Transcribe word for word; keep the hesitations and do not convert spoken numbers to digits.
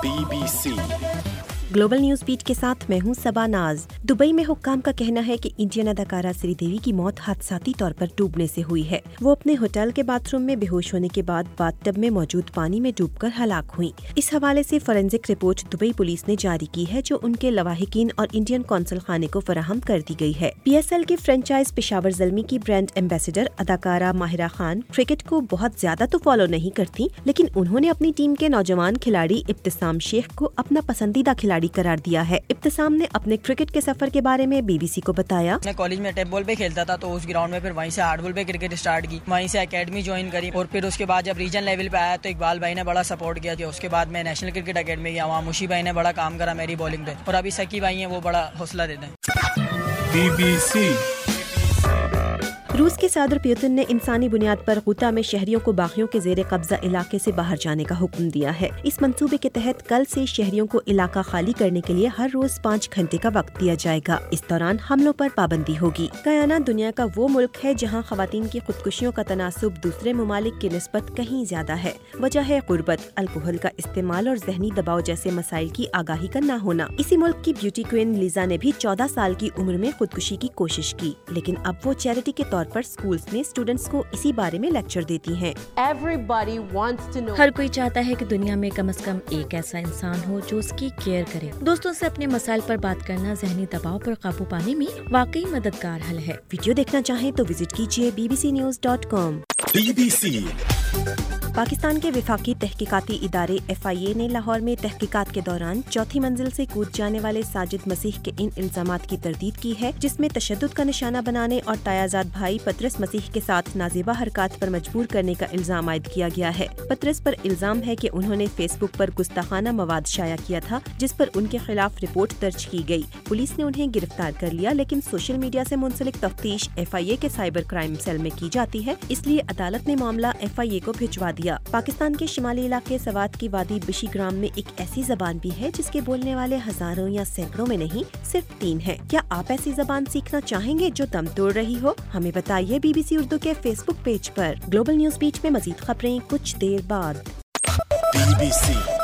Be B C global news beat کے ساتھ میں ہوں صبا ناز۔ دبئی میں حکام کا کہنا ہے کہ انڈین اداکارہ سری دیوی کی موت حادثاتی طور پر ڈوبنے سے ہوئی ہے۔ وہ اپنے ہوٹل کے باتھ روم میں بے ہوش ہونے کے بعد باتھ ٹب میں موجود پانی میں ڈوب کر ہلاک ہوئیں۔ اس حوالے سے فورینزک رپورٹ دبئی پولیس نے جاری کی ہے، جو ان کے لواحقین اور انڈین قونصل خانے کو فراہم کر دی گئی ہے۔ پی ایس ایل کی فرنچائز پشاور زلمی کی برانڈ ایمبیسڈر اداکارہ ماہرہ خان کرکٹ کو بہت زیادہ تو فالو نہیں کرتی، لیکن انہوں نے اپنی ٹیم کے نوجوان کھلاڑی ابتسام شیخ کو اپنا پسندیدہ کھلاڑی قرار دیا ہے۔ ابتسام نے اپنے کرکٹ کے سفر کے بارے میں بی بی سی کو بتایا، میں کالج میں ٹیپ بال پہ کھیلتا تھا، تو اس گراؤنڈ میں پھر وہیں سے ہارڈ بال پہ کرکٹ اسٹارٹ کی، وہیں سے اکیڈمی جوائن کری، اور پھر اس کے بعد جب ریجن لیول پہ آیا تو اقبال بھائی نے بڑا سپورٹ کیا۔ اس کے بعد میں نیشنل کرکٹ اکیڈمی گیا، وہاں مشی بھائی نے بڑا کام کرا میری بالنگ پہ، اور ابھی سکی بھائی ہیں وہ بڑا حوصلہ دیتے ہیں۔ بی بی سی روس کے صدر پیوتن نے انسانی بنیاد پر غوطہ میں شہریوں کو باغیوں کے زیر قبضہ علاقے سے باہر جانے کا حکم دیا ہے۔ اس منصوبے کے تحت کل سے شہریوں کو علاقہ خالی کرنے کے لیے ہر روز پانچ گھنٹے کا وقت دیا جائے گا۔ اس دوران حملوں پر پابندی ہوگی۔ گیانا دنیا کا وہ ملک ہے جہاں خواتین کی خودکشیوں کا تناسب دوسرے ممالک کی نسبت کہیں زیادہ ہے۔ وجہ ہے غربت، الکوہل کا استعمال اور ذہنی دباؤ جیسے مسائل کی آگاہی کا نہ ہونا۔ اسی ملک کی بیوٹی کوئن لیزا نے بھی چودہ سال کی عمر میں خودکشی کی کوشش کی، لیکن اب وہ چیریٹی کے طور پر اسکولز میں اسٹوڈنٹس کو اسی بارے میں لیکچر دیتی ہیں۔ ہر کوئی چاہتا ہے کہ دنیا میں کم از کم ایک ایسا انسان ہو جو اس کی کیئر کرے۔ دوستوں سے اپنے مسائل پر بات کرنا ذہنی دباؤ پر قابو پانے میں واقعی مددگار حل ہے۔ ویڈیو دیکھنا چاہیں تو وزٹ کیجیے B B C news dot com. B B C Pakistan کے وفاقی تحقیقاتی ادارے ایف آئی اے نے لاہور میں تحقیقات کے دوران چوتھی منزل سے کود جانے والے ساجد مسیح کے ان الزامات کی تردید کی ہے، جس میں تشدد کا نشانہ بنانے اور تایازاد بھائی پطرس مسیح کے ساتھ نازیبا حرکات پر مجبور کرنے کا الزام عائد کیا گیا ہے۔ پطرس پر الزام ہے کہ انہوں نے فیس بک پر گستاخانہ مواد شائع کیا تھا، جس پر ان کے خلاف رپورٹ درج کی گئی۔ پولیس نے انہیں گرفتار کر لیا، لیکن سوشل میڈیا سے منسلک تفتیش ایف آئی اے کے سائبر کرائم سیل میں کی جاتی ہے، اس لیے عدالت نے معاملہ ایف آئی اے کو بھجوا دیا۔ پاکستان کے شمالی علاقے سوات کی وادی بشی گرام میں ایک ایسی زبان بھی ہے جس کے بولنے والے ہزاروں یا سینکڑوں میں نہیں، صرف تین ہیں۔ کیا آپ ایسی زبان سیکھنا چاہیں گے جو دم توڑ رہی ہو؟ ہمیں بتائیے بی بی سی اردو کے فیس بک پیج پر۔ گلوبل نیوز بیٹ میں مزید خبریں کچھ دیر بعد۔ Be B C